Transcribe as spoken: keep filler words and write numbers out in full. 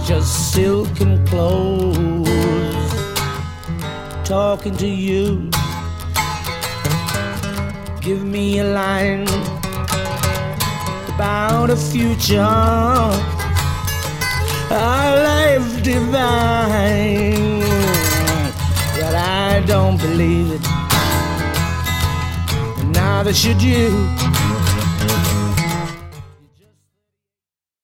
just silken clothes. Talking to you, give me a line about a future, a life divine, but I don't believe it. Neither should you.